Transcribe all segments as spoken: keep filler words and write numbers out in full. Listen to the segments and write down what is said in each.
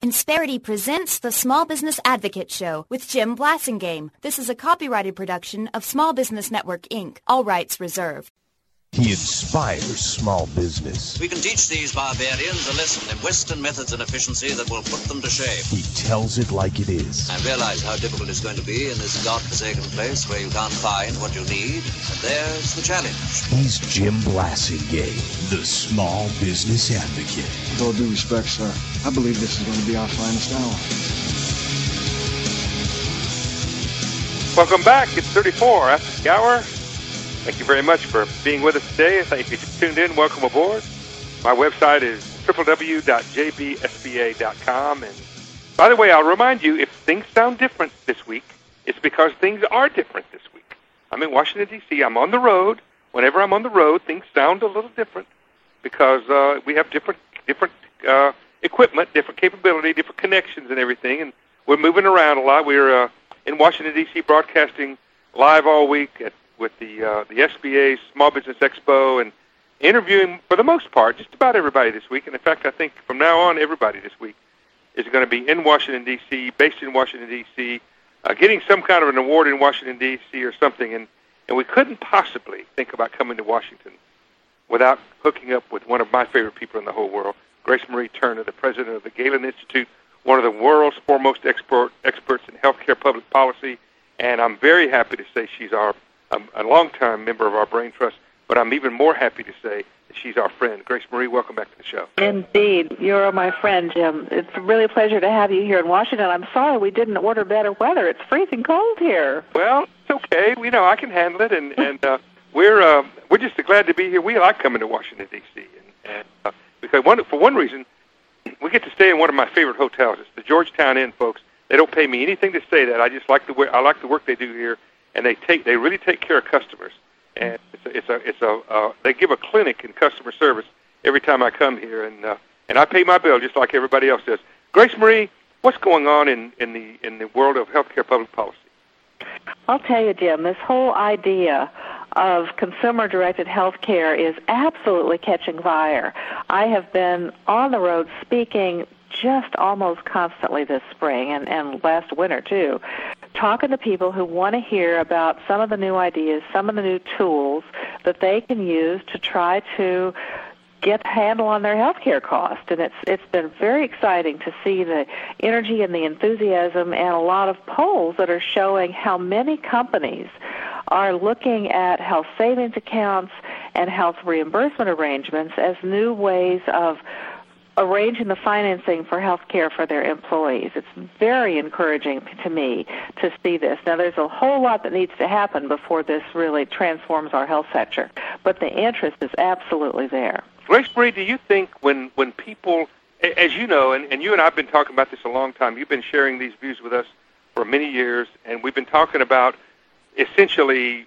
Insperity presents the Small Business Advocate Show with Jim Blasingame. This is a copyrighted production of Small Business Network, Incorporated. All rights reserved. He inspires small business. We can teach these barbarians a lesson in Western methods and efficiency that will put them to shame. He tells it like it is. I realize how difficult it's going to be in this godforsaken place where you can't find what you need, and there's the challenge. He's Jim Blasingame, the Small Business Advocate. With all due respect, sir, I believe this is going to be our finest hour. Welcome back. It's thirty-four after the hour. Thank you very much for being with us today. Thank you for tuned in. Welcome aboard. My website is w w w dot j b s b a dot com. And by the way, I'll remind you, if things sound different this week, it's because things are different this week. I'm in Washington, D C. I'm on the road. Whenever I'm on the road, things sound a little different because uh, we have different different uh, equipment, different capability, different connections and everything. And we're moving around a lot. We're uh, in Washington, D C, broadcasting live all week at with the uh, the S B A Small Business Expo and interviewing, for the most part, just about everybody this week. And in fact, I think from now on, everybody this week is going to be in Washington, D C, based in Washington, D C, uh, getting some kind of an award in Washington, D C or something. And, and we couldn't possibly think about coming to Washington without hooking up with one of my favorite people in the whole world, Grace Marie Turner, the president of the Galen Institute, one of the world's foremost expert, experts in healthcare public policy. And I'm very happy to say she's our Um, a long-time member of our Brain Trust, but I'm even more happy to say that she's our friend. Grace Marie, welcome back to the show. Indeed. You're my friend, Jim. It's really a pleasure to have you here in Washington. I'm sorry we didn't order better weather. It's freezing cold here. Well, it's okay. You know, I can handle it, and, and uh, we're uh, we're just glad to be here. We like coming to Washington, D C, and, and, uh, because one, for one reason, we get to stay in one of my favorite hotels. It's the Georgetown Inn, folks. They don't pay me anything to say that. I just like the way, I like the work they do here. And they take they really take care of customers, and it's a, it's a it's a uh, they give a clinic in customer service every time I come here, and uh, and I pay my bill just like everybody else does. Grace Marie, what's going on in, in the in the world of healthcare public policy? I'll tell you, Jim, this whole idea of consumer-directed healthcare is absolutely catching fire. I have been on the road speaking just almost constantly this spring and, and last winter, too, talking to people who want to hear about some of the new ideas, some of the new tools that they can use to try to get a handle on their healthcare cost. And it's it's been very exciting to see the energy and the enthusiasm and a lot of polls that are showing how many companies are looking at health savings accounts and health reimbursement arrangements as new ways of arranging the financing for health care for their employees. It's very encouraging to me to see this. Now, there's a whole lot that needs to happen before this really transforms our health sector, but the interest is absolutely there. Grace Marie, do you think when, when people, as you know, and, and you and I have been talking about this a long time, you've been sharing these views with us for many years, and we've been talking about essentially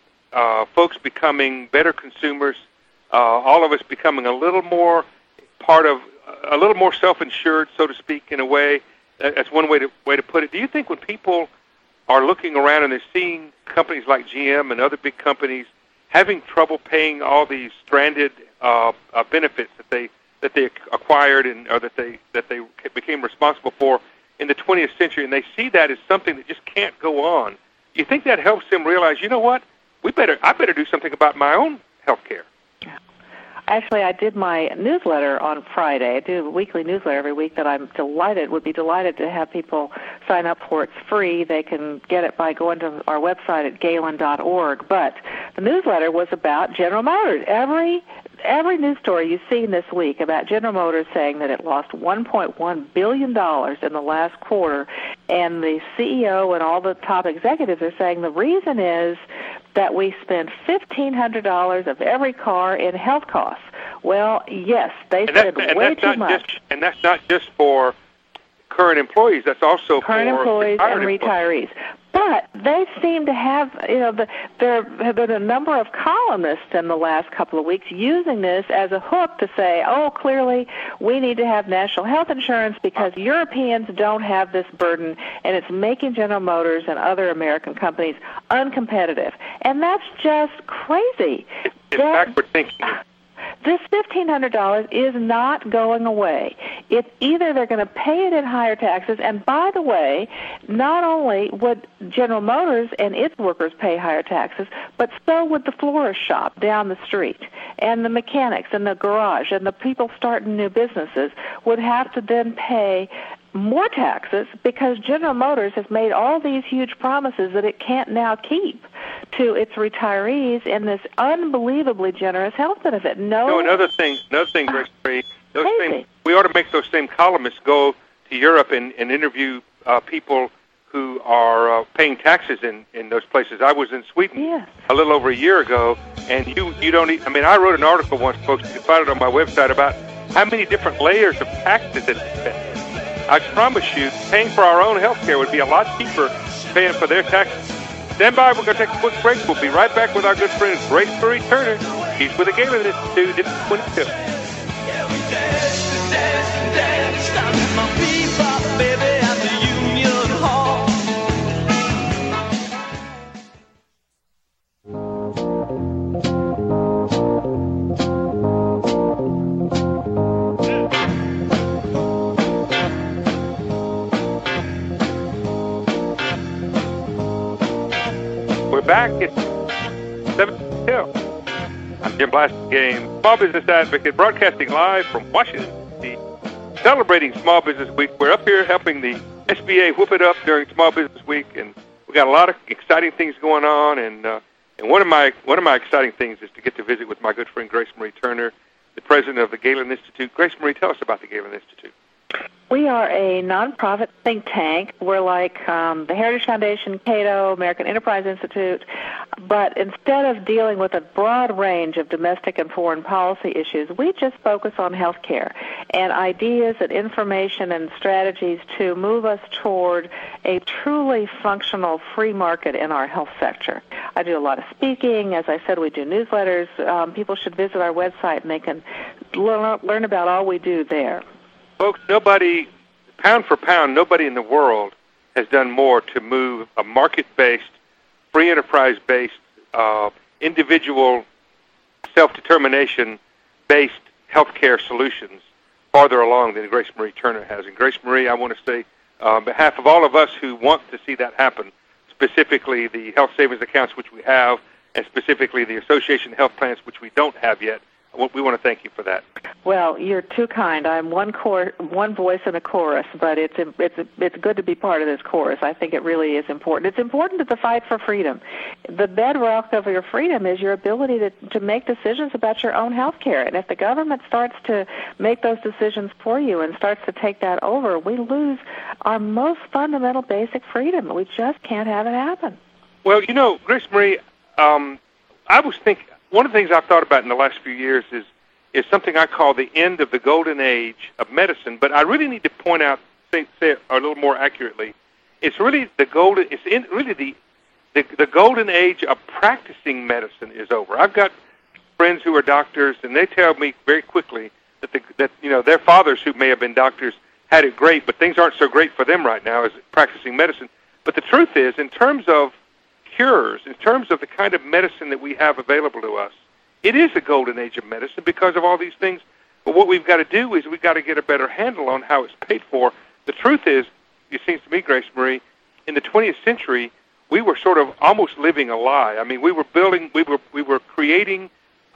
uh, folks becoming better consumers, uh, all of us becoming a little more part of a little more self-insured, so to speak, in a way. That's one way to way to put it. Do you think when people are looking around and they're seeing companies like G M and other big companies having trouble paying all these stranded uh, uh, benefits that they that they acquired and or that they that they became responsible for in the twentieth century, and they see that as something that just can't go on, do you think that helps them realize, you know what, we better I better do something about my own health care? Actually, I did my newsletter on Friday. I do a weekly newsletter every week that I'm delighted, would be delighted to have people sign up for. It's free. They can get it by going to our website at galen dot org. But the newsletter was about General Motors. Every every news story you've seen this week about General Motors saying that it lost one point one billion dollars in the last quarter, and the C E O and all the top executives are saying the reason is that we spend fifteen hundred dollars of every car in health costs. Well, yes, they spend way too much. Just, and that's not just for current employees. That's also current for employees and employees. retirees. But they seem to have, you know, the, there have been a number of columnists in the last couple of weeks using this as a hook to say, oh, clearly we need to have national health insurance because Europeans don't have this burden, and it's making General Motors and other American companies uncompetitive. And that's just crazy. It's backward thinking. this fifteen hundred dollars is not going away. It's either they're going to pay it in higher taxes, and by the way, not only would General Motors and its workers pay higher taxes, but so would the florist shop down the street, and the mechanics, and the garage, and the people starting new businesses would have to then pay more taxes because General Motors has made all these huge promises that it can't now keep to its retirees in this unbelievably generous health benefit. No, no another thing, another thing, Grace Marie, those crazy. same, we ought to make those same columnists go to Europe and, and interview uh, people who are uh, paying taxes in, in those places. I was in Sweden yes. a little over a year ago, and you, you don't. I mean, I wrote an article once, folks. You can find it on my website about how many different layers of taxes it's been. I promise you, paying for our own health care would be a lot cheaper than paying for their taxes. Stand by. We're going to take a quick break. We'll be right back with our good friend Grace Marie Turner. She's with the Galen Institute. It's twenty-two. We're back at seven Hill. I'm Jim Blasingame, Small Business Advocate, broadcasting live from Washington, D C, celebrating Small Business Week. We're up here helping the S B A whoop it up during Small Business Week, and we got a lot of exciting things going on. And uh, and one of my one of my exciting things is to get to visit with my good friend Grace Marie Turner, the president of the Galen Institute. Grace Marie, tell us about the Galen Institute. We are a nonprofit think tank. We're like um, the Heritage Foundation, Cato, American Enterprise Institute, but instead of dealing with a broad range of domestic and foreign policy issues, we just focus on health care and ideas and information and strategies to move us toward a truly functional free market in our health sector. I do a lot of speaking. As I said, we do newsletters. Um, people should visit our website and they can learn, learn about all we do there. Folks, nobody, pound for pound, nobody in the world has done more to move a market-based, free enterprise-based, uh, individual self-determination-based healthcare solutions farther along than Grace Marie Turner has. And Grace Marie, I want to say, uh, on behalf of all of us who want to see that happen, specifically the health savings accounts which we have, and specifically the association health plans which we don't have yet, we want to thank you for that. Well, you're too kind. I'm one cor- one voice in a chorus, but it's it's it's good to be part of this chorus. I think it really is important. It's important to the fight for freedom. The bedrock of your freedom is your ability to, to make decisions about your own health care. And if the government starts to make those decisions for you and starts to take that over, we lose our most fundamental basic freedom. We just can't have it happen. Well, you know, Grace Marie, um, I was thinking, one of the things I've thought about in the last few years is is something I call the end of the golden age of medicine. But I really need to point out, say, say it a little more accurately, it's really the golden. It's in, really the, the the golden age of practicing medicine is over. I've got friends who are doctors, and they tell me very quickly that the, that you know their fathers who may have been doctors had it great, but things aren't so great for them right now as practicing medicine. But the truth is, in terms of cures, in terms of the kind of medicine that we have available to us, it is a golden age of medicine because of all these things. But what we've got to do is we've got to get a better handle on how it's paid for. The truth is, it seems to me, Grace Marie, in the twentieth century, we were sort of almost living a lie. I mean, we were building, we were we were creating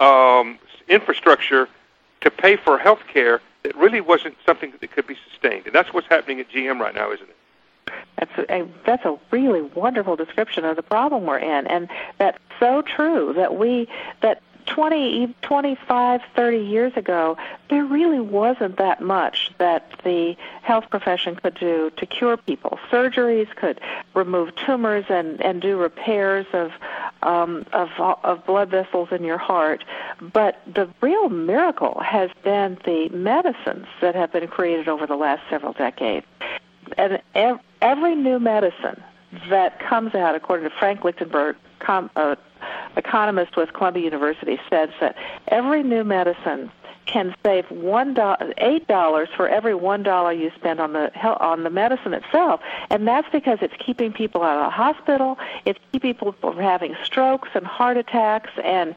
um, infrastructure to pay for health care that really wasn't something that could be sustained. And that's what's happening at G M right now, isn't it? That's a, that's a really wonderful description of the problem we're in, and that's so true that we that twenty, twenty-five, thirty years ago, there really wasn't that much that the health profession could do to cure people. Surgeries could remove tumors and, and do repairs of, um, of of blood vessels in your heart, but the real miracle has been the medicines that have been created over the last several decades. And every new medicine that comes out, according to Frank Lichtenberg, com, uh, economist with Columbia University, says that every new medicine can save one dollar, eight dollars for every one dollar you spend on the on the medicine itself, and that's because it's keeping people out of the hospital, it's keeping people from having strokes and heart attacks, and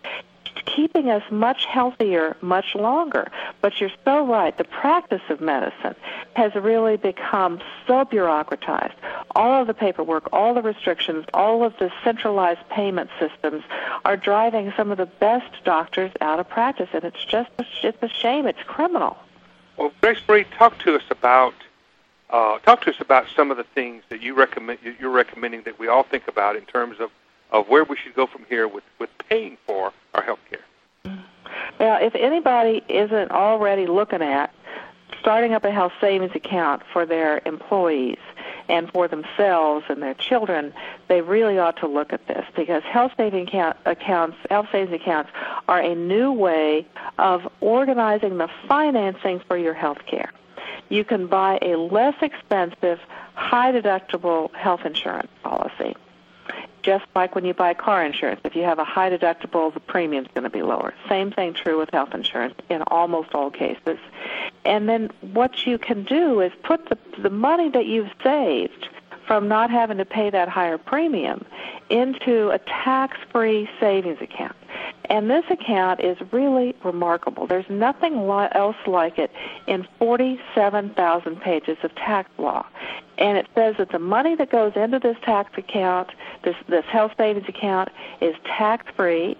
keeping us much healthier much longer. But you're so right. The practice of medicine has really become so bureaucratized. All of the paperwork, all the restrictions, all of the centralized payment systems are driving some of the best doctors out of practice, and it's just it's a shame. It's criminal. Well, Grace Marie, talk to us about uh, talk to us about some of the things that you recommend you're recommending that we all think about in terms of, of where we should go from here with, with paying for our health care. Well, if anybody isn't already looking at starting up a health savings account for their employees and for themselves and their children, they really ought to look at this, because health savings account, accounts, health savings accounts are a new way of organizing the financing for your health care. You can buy a less expensive, high-deductible health insurance policy, just like when you buy car insurance. If you have a high deductible, the premium's going to be lower. Same thing true with health insurance in almost all cases. And then what you can do is put the, the money that you've saved from not having to pay that higher premium into a tax-free savings account. And this account is really remarkable. There's nothing li- else like it in forty-seven thousand pages of tax law. And it says that the money that goes into this tax account, this, this health savings account, is tax-free.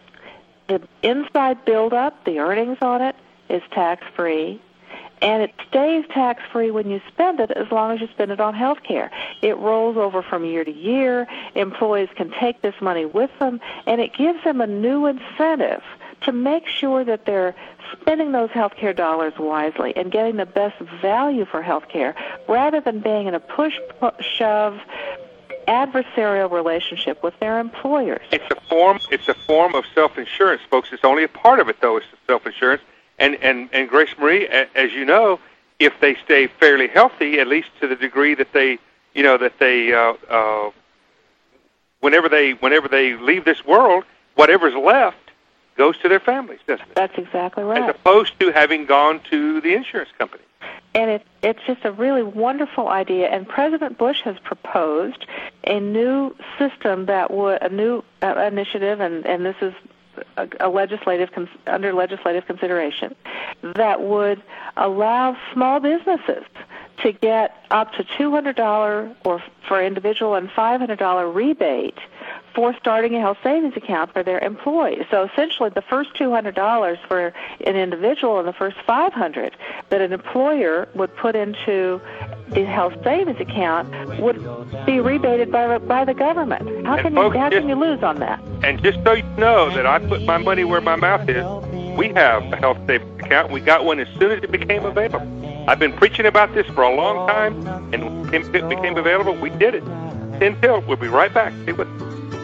The inside buildup, the earnings on it, is tax-free. And it stays tax-free when you spend it, as long as you spend it on health care. It rolls over from year to year. Employees can take this money with them, and it gives them a new incentive to make sure that they're spending those health care dollars wisely and getting the best value for health care, rather than being in a push-shove adversarial relationship with their employers. It's a form. It's a form of self-insurance, folks. It's only a part of it, though. It's self-insurance. And, and, and Grace Marie, as you know, if they stay fairly healthy, at least to the degree that they, you know, that they, uh, uh, whenever they, whenever they leave this world, whatever's left goes to their families, doesn't it? That's exactly right. As opposed to having gone to the insurance company. And it, it's just a really wonderful idea. And President Bush has proposed a new system that would, a new uh, initiative, and, and this is A, a legislative under legislative consideration, that would allow small businesses to get up to two hundred dollars or for individual and five hundred dollars rebate for starting a health savings account for their employees. So essentially the first two hundred dollars for an individual and the first five hundred dollars that an employer would put into the health savings account would be rebated by by the government. How and can folks, you how just, can you lose on that? And just so you know that I put my money where my mouth is, we have a health savings account. We got one as soon as it became available. I've been preaching about this for a long time, and when it became available, we did it. Ten till. We'll be right back. Stay with us.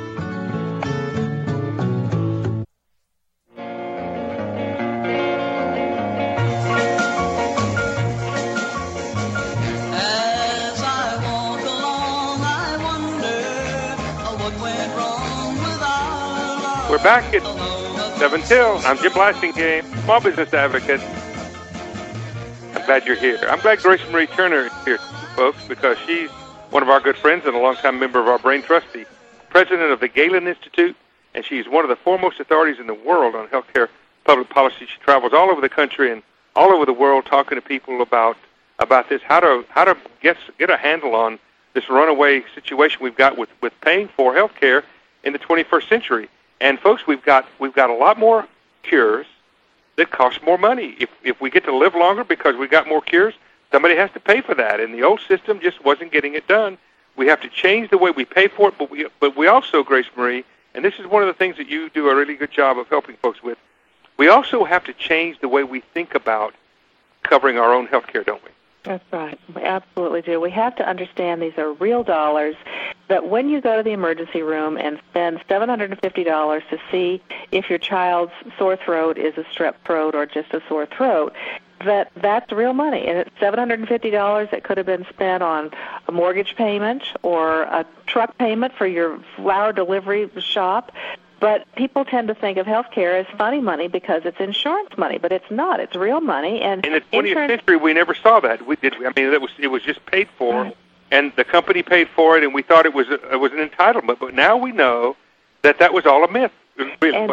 We're back at seven till. I'm Jim Blasingame, small business advocate. I'm glad you're here. I'm glad Grace Marie Turner is here, folks, because she's one of our good friends and a longtime member of our Brain Trust, the president of the Galen Institute, and she's one of the foremost authorities in the world on healthcare public policy. She travels all over the country and all over the world talking to people about about this, how to how to get get a handle on this runaway situation we've got with, with paying for healthcare in the twenty-first century. And folks, we've got we've got a lot more cures that cost more money. If if we get to live longer because we got more cures, somebody has to pay for that. And the old system just wasn't getting it done. We have to change the way we pay for it, but we but we also, Grace Marie, and this is one of the things that you do a really good job of helping folks with, we also have to change the way we think about covering our own health care, don't we? That's right. We absolutely do. We have to understand these are real dollars, that when you go to the emergency room and spend seven hundred fifty dollars to see if your child's sore throat is a strep throat or just a sore throat, that that's real money. And it's seven hundred fifty dollars that could have been spent on a mortgage payment or a truck payment for your flower delivery shop. But people tend to think of health care as funny money because it's insurance money, but it's not. It's real money. And in the twentieth insurance... century, we never saw that. We did. I mean, it was it was just paid for, right. And the company paid for it, and we thought it was a, it was an entitlement. But now we know that that was all a myth. It really and, was.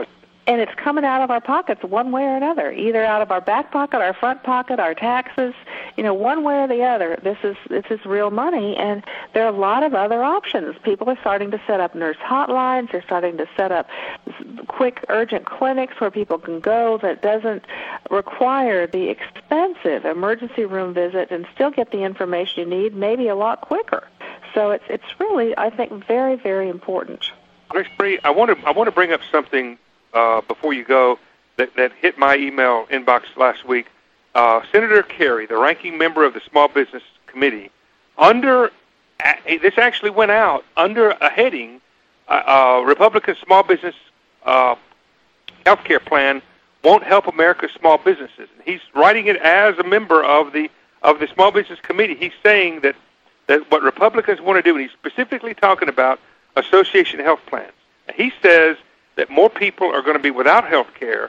and it's coming out of our pockets one way or another, either out of our back pocket, our front pocket, our taxes, you know, one way or the other. This is this is real money, and there are a lot of other options. People are starting to set up nurse hotlines. They're starting to set up quick, urgent clinics where people can go that doesn't require the expensive emergency room visit and still get the information you need, maybe a lot quicker. So it's it's really, I think, very, very important. Grace Marie, I want to I want to bring up something uh, before you go that, that hit my email inbox last week. Uh, Senator Kerry, the ranking member of the Small Business Committee, under uh, this actually went out under a heading, uh, uh, Republican Small Business uh, Health Care Plan won't help America's small businesses. He's writing it as a member of the of the Small Business Committee. He's saying that, that what Republicans want to do, and he's specifically talking about association health plans. And he says that more people are going to be without health care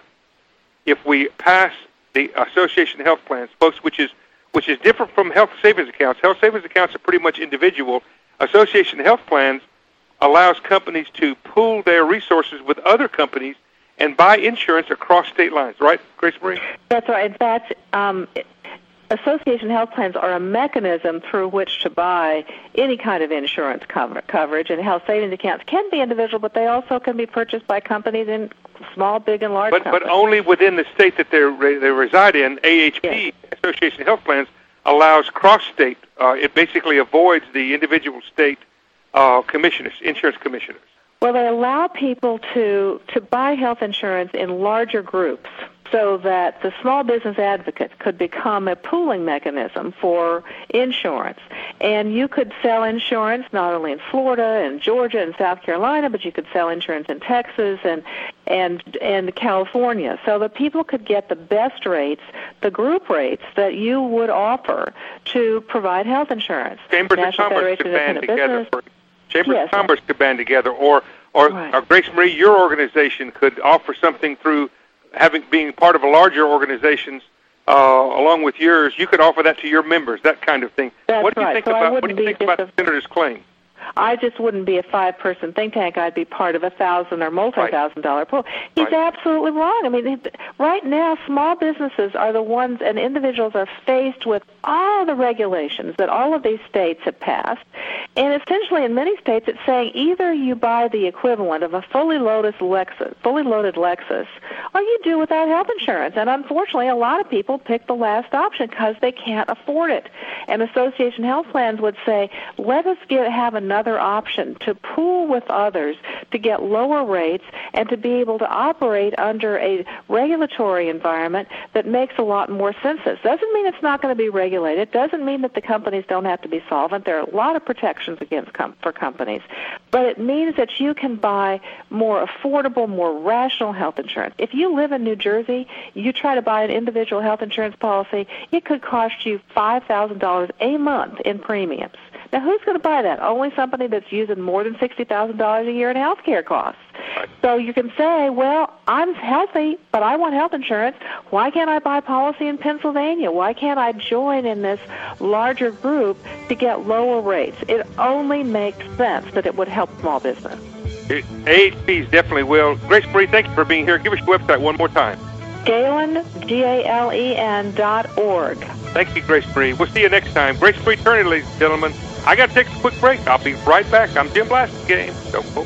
if we pass the association health plans, folks, which is which is different from health savings accounts. Health savings accounts are pretty much individual. Association health plans allows companies to pool their resources with other companies and buy insurance across state lines. Right, Grace Marie? That's right. In fact, um, association health plans are a mechanism through which to buy any kind of insurance cover- coverage, and health savings accounts can be individual, but they also can be purchased by companies in small, big, and large but, companies. But only within the state that they're, they reside in. A H P, yes. Association Health Plans, allows cross-state. Uh, it basically avoids the individual state uh, commissioners, insurance commissioners. Well, they allow people to, to buy health insurance in larger groups, so that the small business advocate could become a pooling mechanism for insurance. And you could sell insurance not only in Florida and Georgia and South Carolina, but you could sell insurance in Texas and and and California, so that people could get the best rates, the group rates that you would offer to provide health insurance. Chambers of Commerce could band together. For, Chambers yes. of Commerce could band together, or or, right. or Grace Marie, your organization could offer something through having being part of a larger organization uh, along with yours. You could offer that to your members, that kind of thing. That's what do you right. think so about what do you think about the senator's claim? I just wouldn't be a five-person think tank. I'd be part of a thousand or multi-thousand dollar pool. He's right. absolutely wrong. I mean, right now, small businesses are the ones, and individuals are faced with all the regulations that all of these states have passed. And essentially, in many states, it's saying either you buy the equivalent of a fully loaded Lexus, fully loaded Lexus, or you do without health insurance. And unfortunately, a lot of people pick the last option because they can't afford it. And association health plans would say, let us get have another option to pool with others to get lower rates and to be able to operate under a regulatory environment that makes a lot more sense. Doesn't mean it's not going to be regulated. Doesn't mean that the companies don't have to be solvent. There are a lot of protections against com- for companies. But it means that you can buy more affordable, more rational health insurance. If you live in New Jersey, you try to buy an individual health insurance policy, it could cost you five thousand dollars a month in premiums. Now, who's going to buy that? Only somebody that's using more than sixty thousand dollars a year in health care costs. Right. So you can say, well, I'm healthy, but I want health insurance. Why can't I buy a policy in Pennsylvania? Why can't I join in this larger group to get lower rates? It only makes sense that it would help small business. A H Ps definitely will. Grace Marie, thank you for being here. Give us your website one more time. Galen, G A L E N dot org. Thank you, Grace Marie. We'll see you next time. Grace Marie Turney, ladies and gentlemen. I got to take a quick break. I'll be right back. I'm Jim Blasingame. So cool.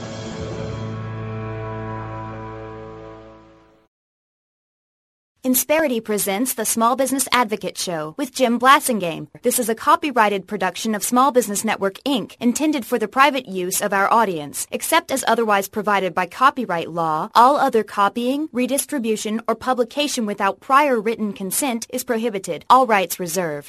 Insperity presents the Small Business Advocate Show with Jim Blasingame. This is a copyrighted production of Small Business Network, Incorporated, intended for the private use of our audience. Except as otherwise provided by copyright law, all other copying, redistribution, or publication without prior written consent is prohibited. All rights reserved.